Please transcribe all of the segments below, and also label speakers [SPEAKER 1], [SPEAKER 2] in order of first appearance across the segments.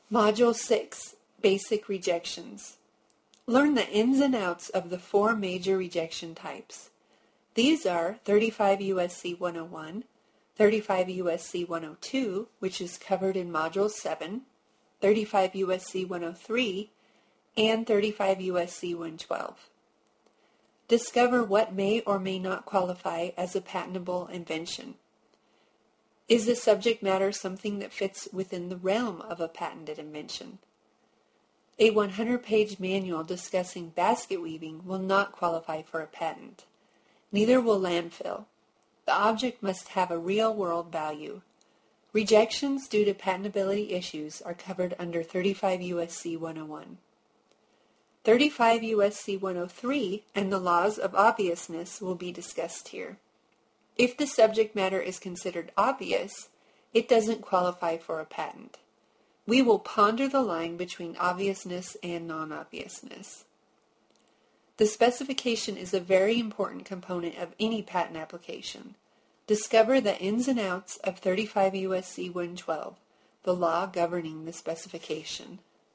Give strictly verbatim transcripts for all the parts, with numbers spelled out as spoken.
[SPEAKER 1] Module six, Basic Rejections. Learn the ins and outs of the four major rejection types. These are thirty-five U S C one oh one, thirty-five U S C one oh two, which is covered in Module seven, thirty-five U S C one oh three, and thirty-five U S C one twelve. Discover what may or may not qualify as a patentable invention. Is the subject matter something that fits within the realm of a patented invention? A one hundred page manual discussing basket weaving will not qualify for a patent. Neither will landfill. The object must have a real-world value. Rejections due to patentability issues are covered under thirty-five U S C one oh one. thirty-five U S C one oh three and the laws of obviousness will be discussed here. If the subject matter is considered obvious, it doesn't qualify for a patent. We will ponder the line between obviousness and non-obviousness. The specification is a very important component of any patent application. Discover the ins and outs of thirty-five U S C one twelve, the law governing the specification.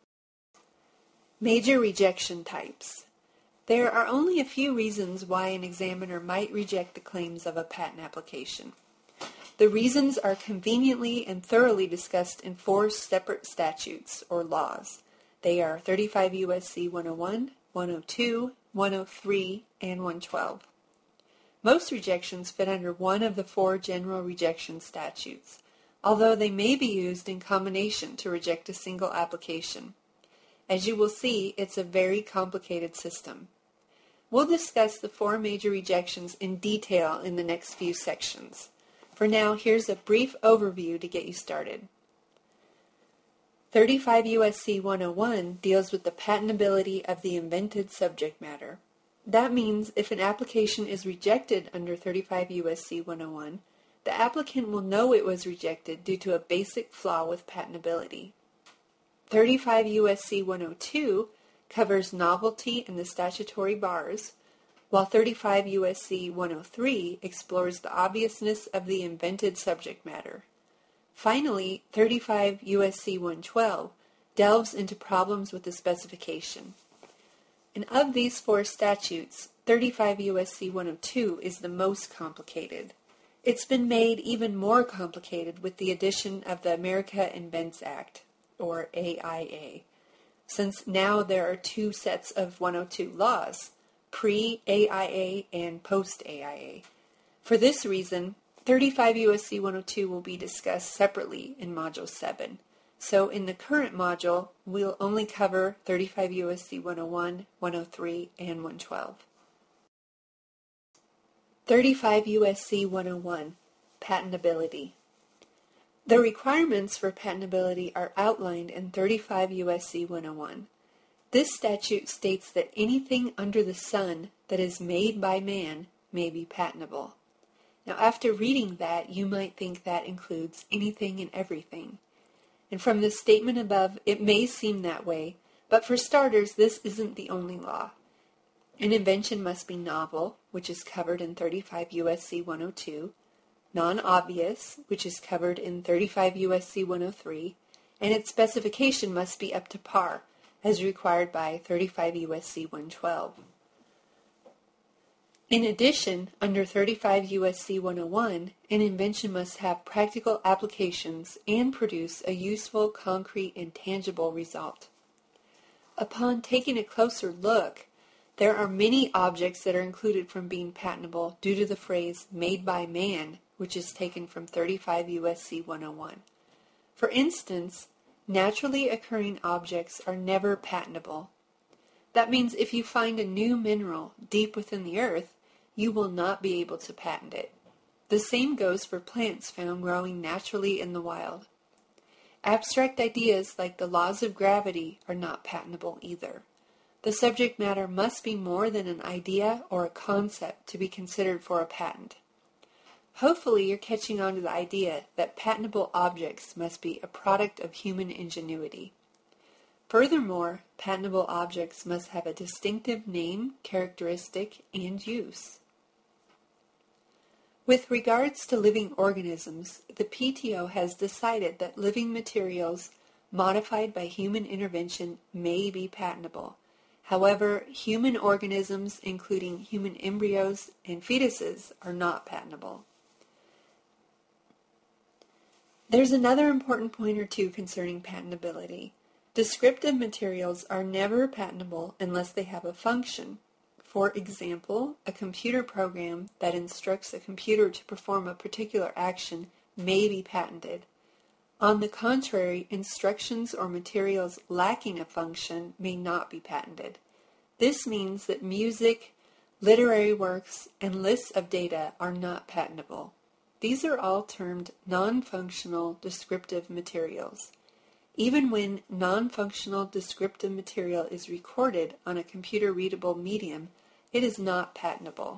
[SPEAKER 1] Major rejection types. There are only a few reasons why an examiner might reject the claims of a patent application. The reasons are conveniently and thoroughly discussed in four separate statutes or laws. They are thirty-five U S C one oh one, one oh two, one oh three, and one twelve. Most rejections fit under one of the four general rejection statutes, although they may be used in combination to reject a single application. As you will see, it's a very complicated system. We'll discuss the four major rejections in detail in the next few sections. For now, here's a brief overview to get you started. thirty-five U S C one oh one deals with the patentability of the invented subject matter. That means if an application is rejected under thirty-five U S C one oh one, the applicant will know it was rejected due to a basic flaw with patentability. thirty-five U S C one oh two covers novelty and the statutory bars, while thirty-five U S C one oh three explores the obviousness of the invented subject matter. Finally, thirty-five U S C one twelve delves into problems with the specification. And of these four statutes, thirty-five U S C one oh two is the most complicated. It's been made even more complicated with the addition of the America Invents Act, or A I A, since now there are two sets of one oh two laws, pre-A I A and post-A I A. For this reason, thirty-five U S C one oh two will be discussed separately in Module seven. So in the current module, we'll only cover thirty-five U S C one oh one, one oh three, and one twelve. thirty-five U S C one oh one, Patentability. The requirements for patentability are outlined in thirty-five U S C one oh one. This statute states that anything under the sun that is made by man may be patentable. Now, after reading that, you might think that includes anything and everything. And from the statement above, it may seem that way, but for starters, this isn't the only law. An invention must be novel, which is covered in thirty-five U S C one oh two, non-obvious, which is covered in thirty-five U S C one oh three, and its specification must be up to par, as required by thirty-five U S C one twelve. In addition, under thirty-five U S C one oh one, an invention must have practical applications and produce a useful, concrete, and tangible result. Upon taking a closer look, there are many objects that are included from being patentable due to the phrase made by man, which is taken from thirty-five U S C one oh one. For instance, naturally occurring objects are never patentable. That means if you find a new mineral deep within the earth, you will not be able to patent it. The same goes for plants found growing naturally in the wild. Abstract ideas like the laws of gravity are not patentable either. The subject matter must be more than an idea or a concept to be considered for a patent. Hopefully you're catching on to the idea that patentable objects must be a product of human ingenuity. Furthermore, patentable objects must have a distinctive name, characteristic, and use. With regards to living organisms, the P T O has decided that living materials modified by human intervention may be patentable. However, human organisms, including human embryos and fetuses, are not patentable. There's another important point or two concerning patentability. Descriptive materials are never patentable unless they have a function. For example, a computer program that instructs a computer to perform a particular action may be patented. On the contrary, instructions or materials lacking a function may not be patented. This means that music, literary works, and lists of data are not patentable. These are all termed non-functional descriptive materials. Even when non-functional descriptive material is recorded on a computer-readable medium, it is not patentable.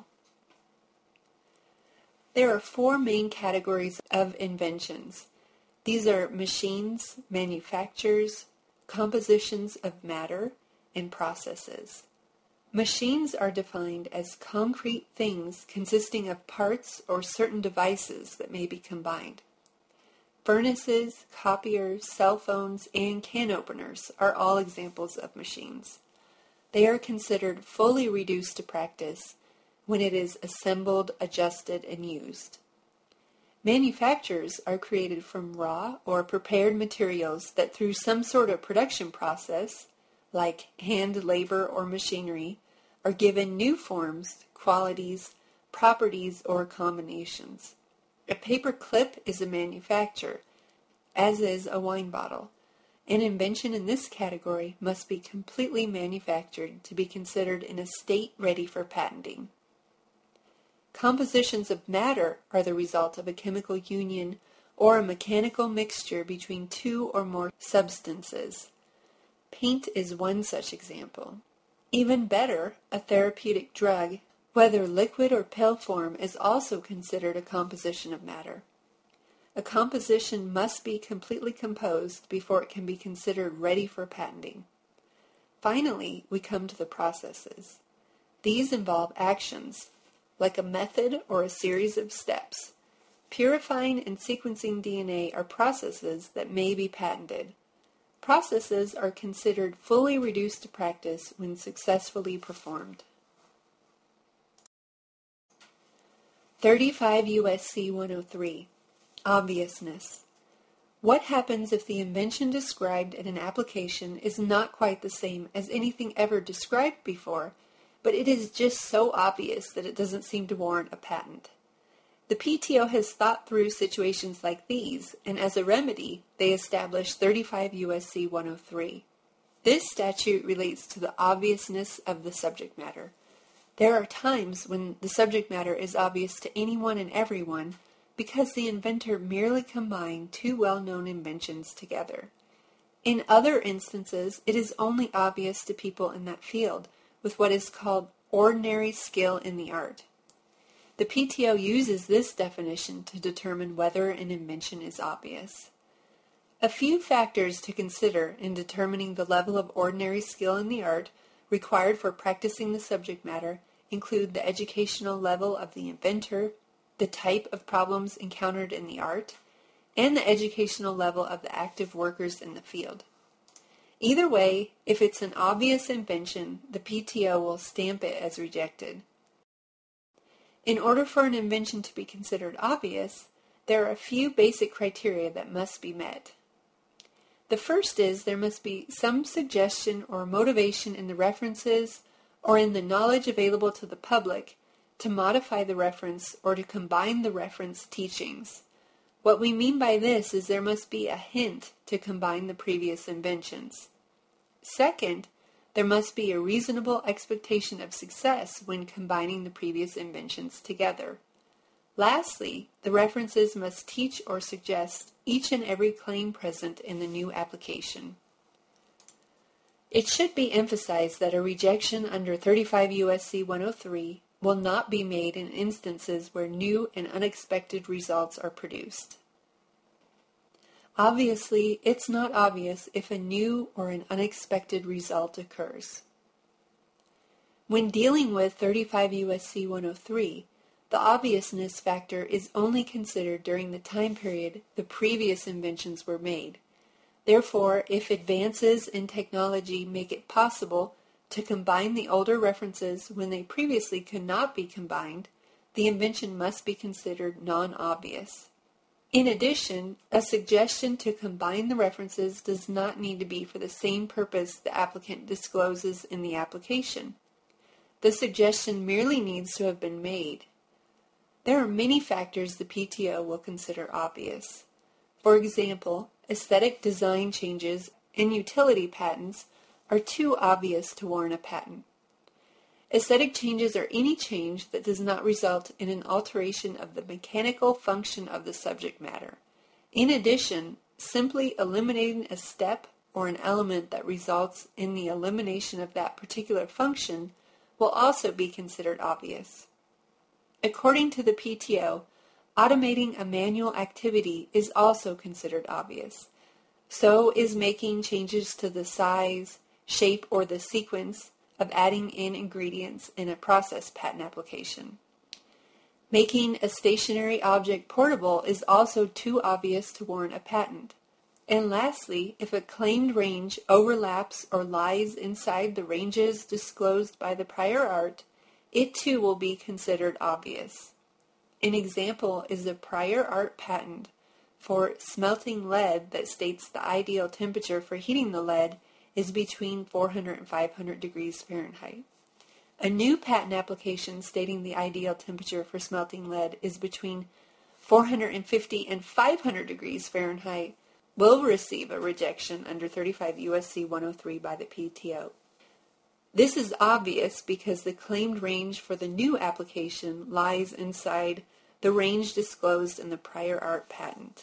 [SPEAKER 1] There are four main categories of inventions. These are machines, manufactures, compositions of matter, and processes. Machines are defined as concrete things consisting of parts or certain devices that may be combined. Furnaces, copiers, cell phones, and can openers are all examples of machines. They are considered fully reduced to practice when it is assembled, adjusted, and used. Manufactures are created from raw or prepared materials that through some sort of production process, like hand labor or machinery, are given new forms, qualities, properties, or combinations. A paper clip is a manufacture, as is a wine bottle. An invention in this category must be completely manufactured to be considered in a state ready for patenting. Compositions of matter are the result of a chemical union or a mechanical mixture between two or more substances. Paint is one such example. Even better, a therapeutic drug, whether liquid or pill form, is also considered a composition of matter. A composition must be completely composed before it can be considered ready for patenting. Finally, we come to the processes. These involve actions, like a method or a series of steps. Purifying and sequencing D N A are processes that may be patented. Processes are considered fully reduced to practice when successfully performed. thirty-five U S C one oh three. Obviousness. What happens if the invention described in an application is not quite the same as anything ever described before, but it is just so obvious that it doesn't seem to warrant a patent? The P T O has thought through situations like these, and as a remedy, they established thirty-five U S C one oh three. This statute relates to the obviousness of the subject matter. There are times when the subject matter is obvious to anyone and everyone because the inventor merely combined two well-known inventions together. In other instances, it is only obvious to people in that field with what is called ordinary skill in the art. The P T O uses this definition to determine whether an invention is obvious. A few factors to consider in determining the level of ordinary skill in the art required for practicing the subject matter include the educational level of the inventor, the type of problems encountered in the art, and the educational level of the active workers in the field. Either way, if it's an obvious invention, the P T O will stamp it as rejected. In order for an invention to be considered obvious, there are a few basic criteria that must be met. The first is there must be some suggestion or motivation in the references or in the knowledge available to the public to modify the reference or to combine the reference teachings. What we mean by this is there must be a hint to combine the previous inventions. Second, there must be a reasonable expectation of success when combining the previous inventions together. Lastly, the references must teach or suggest each and every claim present in the new application. It should be emphasized that a rejection under thirty-five U S C one oh three will not be made in instances where new and unexpected results are produced. Obviously, it's not obvious if a new or an unexpected result occurs. When dealing with thirty-five U S C one oh three, the obviousness factor is only considered during the time period the previous inventions were made. Therefore, if advances in technology make it possible to combine the older references when they previously could not be combined, the invention must be considered non-obvious. In addition, a suggestion to combine the references does not need to be for the same purpose the applicant discloses in the application. The suggestion merely needs to have been made. There are many factors the P T O will consider obvious. For example, aesthetic design changes and utility patents are too obvious to warrant a patent. Aesthetic changes are any change that does not result in an alteration of the mechanical function of the subject matter. In addition, simply eliminating a step or an element that results in the elimination of that particular function will also be considered obvious. According to the P T O, automating a manual activity is also considered obvious. So is making changes to the size, shape, or the sequence of adding in ingredients in a process patent application. Making a stationary object portable is also too obvious to warrant a patent. And lastly, if a claimed range overlaps or lies inside the ranges disclosed by the prior art, it too will be considered obvious. An example is the prior art patent for smelting lead that states the ideal temperature for heating the lead is between four hundred and five hundred degrees Fahrenheit. A new patent application stating the ideal temperature for smelting lead is between four hundred fifty and five hundred degrees Fahrenheit will receive a rejection under thirty-five U S C one oh three by the P T O. This is obvious because the claimed range for the new application lies inside the range disclosed in the prior art patent.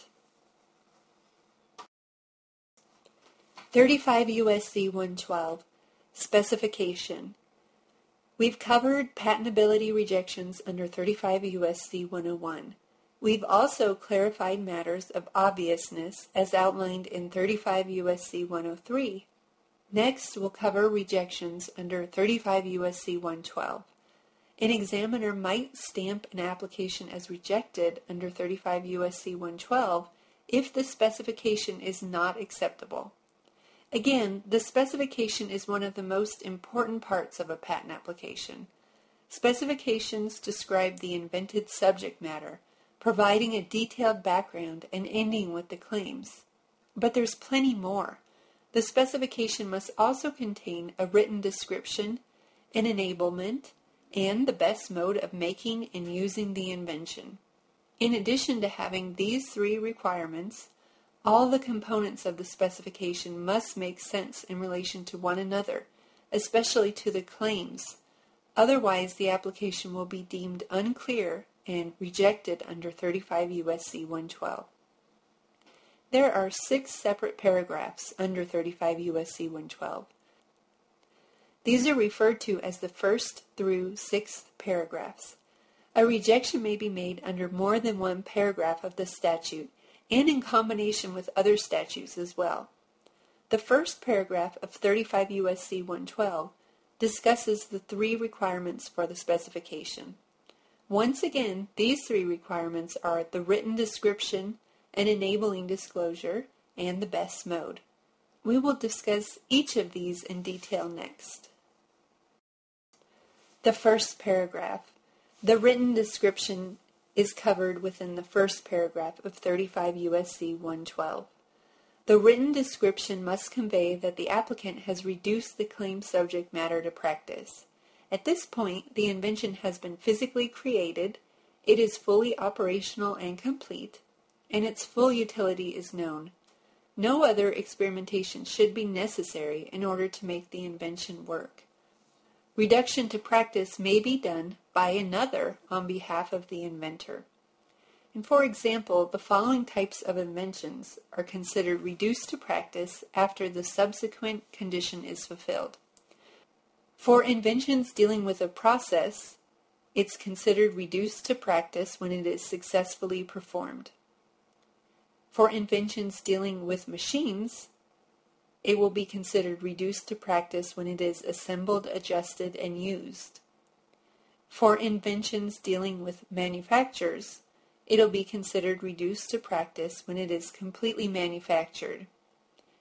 [SPEAKER 1] thirty-five U S C one twelve, Specification. We've covered patentability rejections under thirty-five U S C one oh one. We've also clarified matters of obviousness as outlined in thirty-five U S C one oh three. Next, we'll cover rejections under thirty-five U S C one twelve. An examiner might stamp an application as rejected under thirty-five U S C one twelve if the specification is not acceptable. Again, the specification is one of the most important parts of a patent application. Specifications describe the invented subject matter, providing a detailed background and ending with the claims. But there's plenty more. The specification must also contain a written description, an enablement, and the best mode of making and using the invention. In addition to having these three requirements, all the components of the specification must make sense in relation to one another, especially to the claims. Otherwise, the application will be deemed unclear and rejected under thirty-five U S C one twelve. There are six separate paragraphs under thirty-five U S C one twelve. These are referred to as the first through sixth paragraphs. A rejection may be made under more than one paragraph of the statute and in combination with other statutes as well. The first paragraph of thirty-five U S C one twelve discusses the three requirements for the specification. Once again, these three requirements are the written description, an enabling disclosure, and the best mode. We will discuss each of these in detail next. The first paragraph. The written description is covered within the first paragraph of thirty-five U S C one twelve. The written description must convey that the applicant has reduced the claimed subject matter to practice. At this point, the invention has been physically created, it is fully operational and complete, and its full utility is known. No other experimentation should be necessary in order to make the invention work. Reduction to practice may be done by another on behalf of the inventor. And for example, the following types of inventions are considered reduced to practice after the subsequent condition is fulfilled. For inventions dealing with a process, it's considered reduced to practice when it is successfully performed. For inventions dealing with machines, it will be considered reduced to practice when it is assembled, adjusted, and used. For inventions dealing with manufacturers, it'll be considered reduced to practice when it is completely manufactured.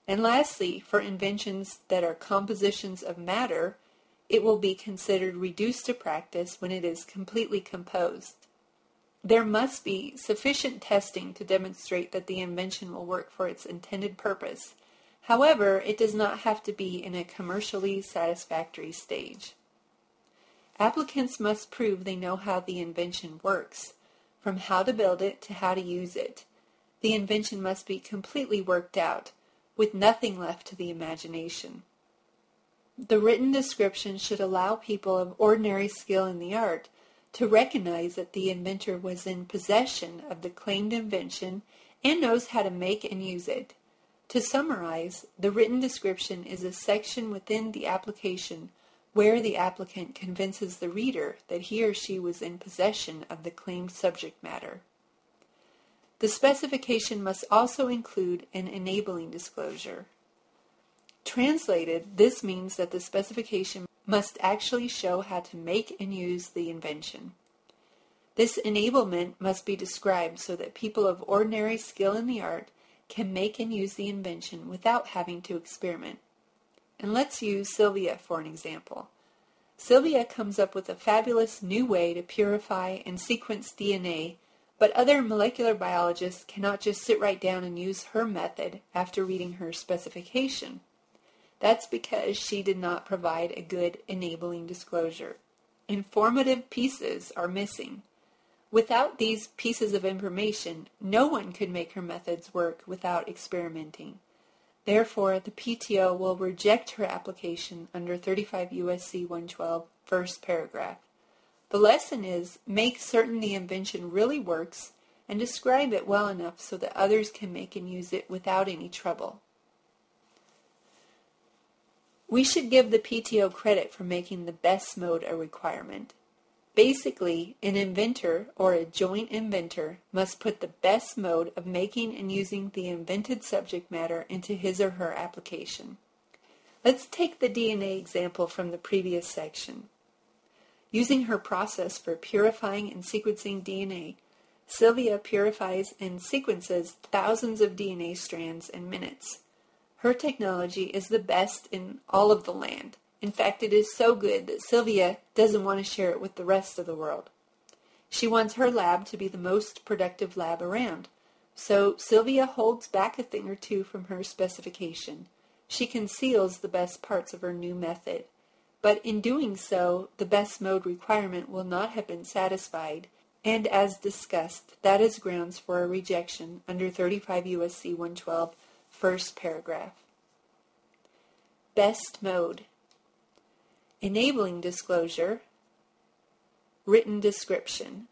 [SPEAKER 1] And lastly, for inventions that are compositions of matter, it will be considered reduced to practice when it is completely composed. There must be sufficient testing to demonstrate that the invention will work for its intended purpose. However, it does not have to be in a commercially satisfactory stage. Applicants must prove they know how the invention works, from how to build it to how to use it. The invention must be completely worked out, with nothing left to the imagination. The written description should allow people of ordinary skill in the art to recognize that the inventor was in possession of the claimed invention and knows how to make and use it. To summarize, the written description is a section within the application where the applicant convinces the reader that he or she was in possession of the claimed subject matter. The specification must also include an enabling disclosure. Translated, this means that the specification must actually show how to make and use the invention. This enablement must be described so that people of ordinary skill in the art can make and use the invention without having to experiment. And let's use Sylvia for an example. Sylvia comes up with a fabulous new way to purify and sequence D N A, but other molecular biologists cannot just sit right down and use her method after reading her specification. That's because she did not provide a good enabling disclosure. Informative pieces are missing. Without these pieces of information, no one could make her methods work without experimenting. Therefore, the P T O will reject her application under thirty-five U S C one twelve, first paragraph. The lesson is, make certain the invention really works and describe it well enough so that others can make and use it without any trouble. We should give the P T O credit for making the best mode a requirement. Basically, an inventor or a joint inventor must put the best mode of making and using the invented subject matter into his or her application. Let's take the D N A example from the previous section. Using her process for purifying and sequencing D N A, Sylvia purifies and sequences thousands of D N A strands in minutes. Her technology is the best in all of the land. In fact, it is so good that Sylvia doesn't want to share it with the rest of the world. She wants her lab to be the most productive lab around. So Sylvia holds back a thing or two from her specification. She conceals the best parts of her new method. But in doing so, the best mode requirement will not have been satisfied, and as discussed, that is grounds for a rejection under thirty-five U S C one twelve, first paragraph. Best mode. Enabling disclosure. Written description.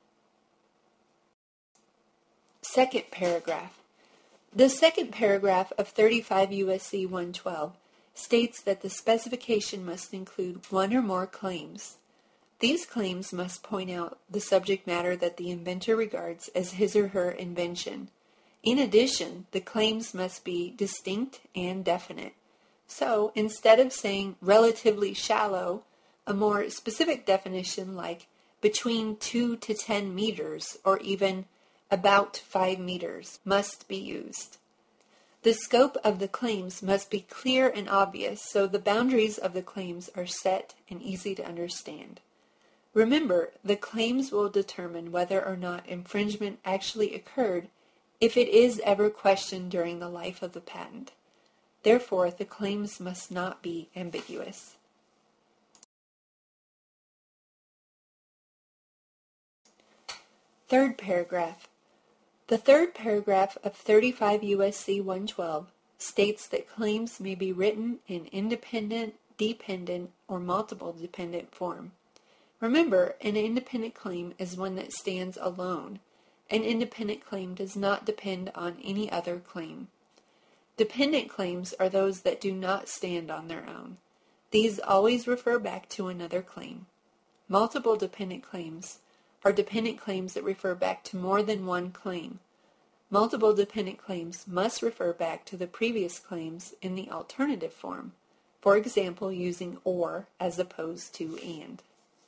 [SPEAKER 1] Second paragraph. The second paragraph of thirty-five U S C one twelve states that the specification must include one or more claims. These claims must point out the subject matter that the inventor regards as his or her invention. In addition, the claims must be distinct and definite. So, instead of saying relatively shallow, a more specific definition like between two to ten meters or even about five meters must be used. The scope of the claims must be clear and obvious, so the boundaries of the claims are set and easy to understand. Remember, the claims will determine whether or not infringement actually occurred if it is ever questioned during the life of the patent. Therefore, the claims must not be ambiguous. Third paragraph. The third paragraph of thirty-five U S C one twelve states that claims may be written in independent, dependent, or multiple dependent form. Remember, an independent claim is one that stands alone. An independent claim does not depend on any other claim. Dependent claims are those that do not stand on their own. These always refer back to another claim. Multiple dependent claims are dependent claims that refer back to more than one claim. Multiple dependent claims must refer back to the previous claims in the alternative form, for example, using or as opposed to and.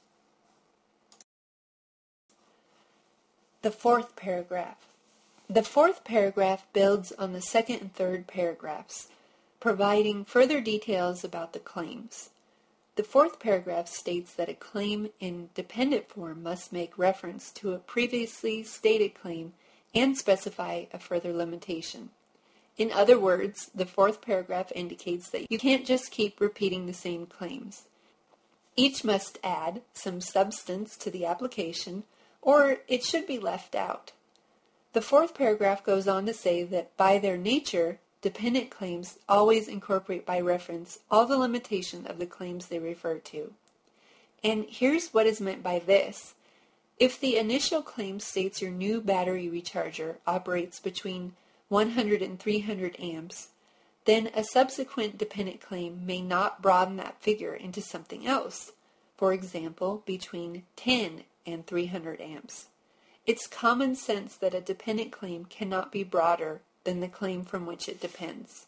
[SPEAKER 1] The fourth paragraph. The fourth paragraph builds on the second and third paragraphs. providing further details about the claims. The fourth paragraph states that a claim in dependent form must make reference to a previously stated claim and specify a further limitation. In other words, the fourth paragraph indicates that you can't just keep repeating the same claims. Each must add some substance to the application, or it should be left out. The fourth paragraph goes on to say that by their nature, dependent claims always incorporate by reference all the limitation of the claims they refer to. And here's what is meant by this. If the initial claim states your new battery recharger operates between one hundred and three hundred amps, then a subsequent dependent claim may not broaden that figure into something else, for example, between ten and three hundred amps. It's common sense that a dependent claim cannot be broader than the claim from which it depends.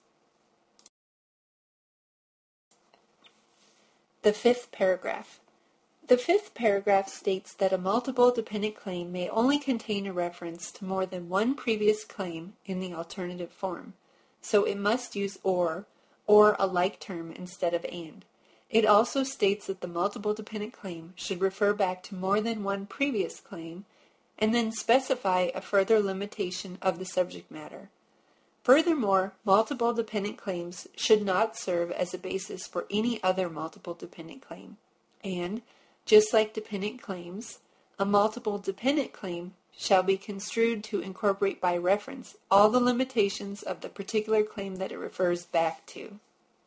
[SPEAKER 1] The fifth paragraph. The fifth paragraph states that a multiple dependent claim may only contain a reference to more than one previous claim in the alternative form, so it must use or, or a like term instead of and. It also states that the multiple dependent claim should refer back to more than one previous claim, and then specify a further limitation of the subject matter. Furthermore, multiple dependent claims should not serve as a basis for any other multiple dependent claim, and, just like dependent claims, a multiple dependent claim shall be construed to incorporate by reference all the limitations of the particular claim that it refers back to.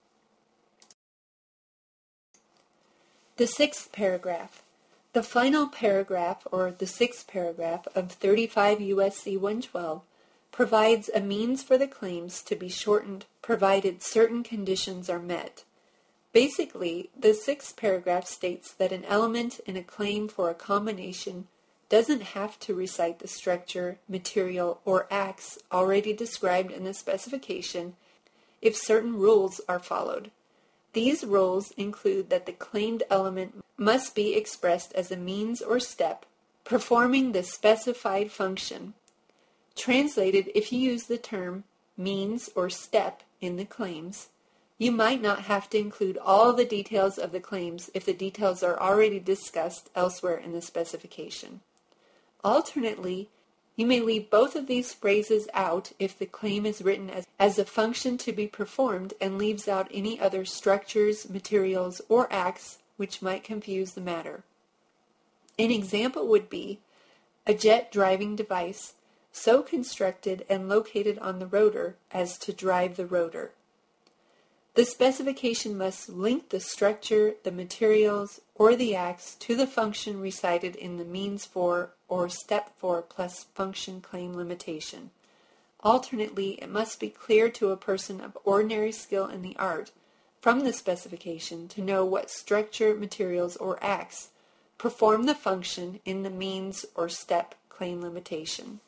[SPEAKER 1] The sixth paragraph. The final paragraph, or the sixth paragraph of thirty-five U S C one twelve, provides a means for the claims to be shortened provided certain conditions are met. Basically, the sixth paragraph states that an element in a claim for a combination doesn't have to recite the structure, material, or acts already described in the specification if certain rules are followed. These rules include that the claimed element must be expressed as a means or step performing the specified function. Translated, if you use the term means or step in the claims, you might not have to include all the details of the claims if the details are already discussed elsewhere in the specification. Alternately, you may leave both of these phrases out if the claim is written as, as a function to be performed and leaves out any other structures, materials, or acts which might confuse the matter. An example would be a jet driving device so constructed and located on the rotor as to drive the rotor. The specification must link the structure, the materials, or the acts to the function recited in the means for or step for plus function claim limitation. Alternately, it must be clear to a person of ordinary skill in the art from the specification to know what structure, materials, or acts perform the function in the means or step claim limitation.